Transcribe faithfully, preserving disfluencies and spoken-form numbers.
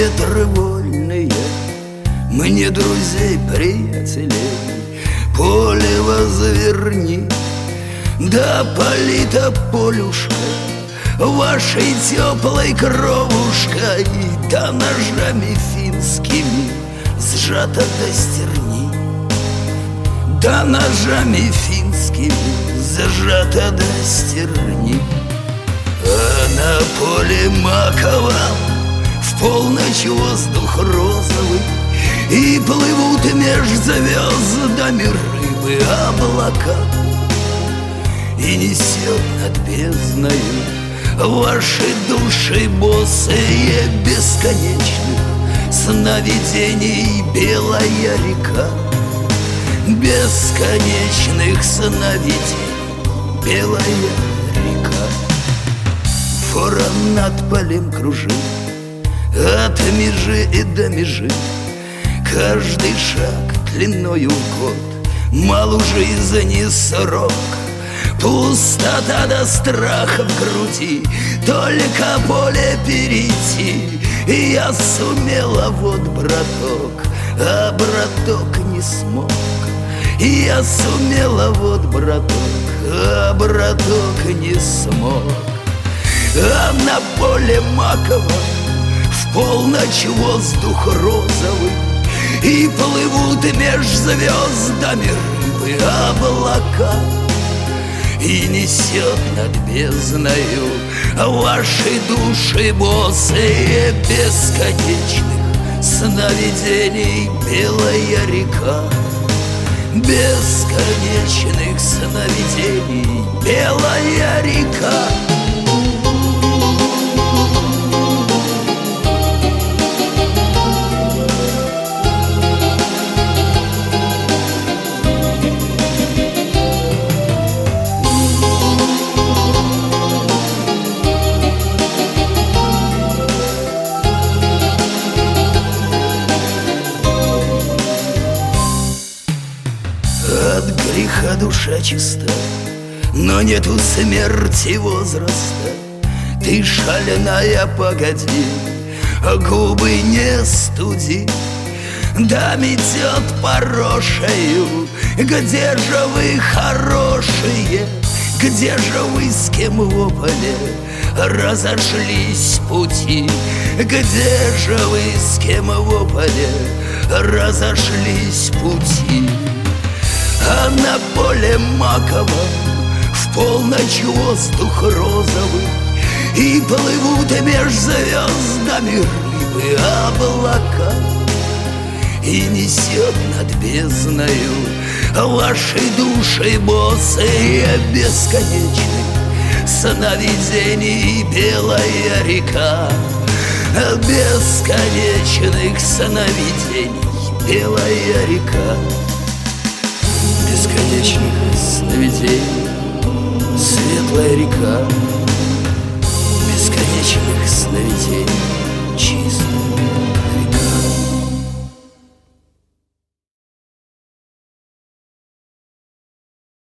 ветры вольные, мне друзей, приятелей, поле возверни, да полита полюшка вашей теплой кровушкой, да ножами финскими сжата до стерни, да ножами финскими зажата до стерни. А на поле маковом в полночь воздух розовый, и плывут меж звездами рыбы облака, и несет над бездною ваши души босые бесконечных сновидений белая река, бесконечных сновидений белая река. Ворон над полем кружит от межи и до межи, каждый шаг длиною в год, мал уже жизни срок. Пустота до страха в груди, только поле перейти, и я сумела, вот, браток, а браток не смог. И я сумела, вот, браток, а браток не смог. А на поле маковом в полночь воздух розовый, и плывут меж звездами рыбы облака, и несет над бездною ваши души босые бесконечных сновидений белая река, бесконечных сновидений белая река. От греха душа чиста, но нету смерти возраста. Ты шальная, погоди, губы не студи. Да метет порошею, где же вы хорошие, где же вы с кем в поле разошлись пути, где же вы с кем в поле разошлись пути. А на поле маковом в полночь воздух розовый, и плывут меж звездами рыбы облака, и несет над бездною ваши души босые бесконечных сновидений белая река, бесконечных сновидений белая река, бесконечных сновидений светлая река, бесконечных сновидений чистая.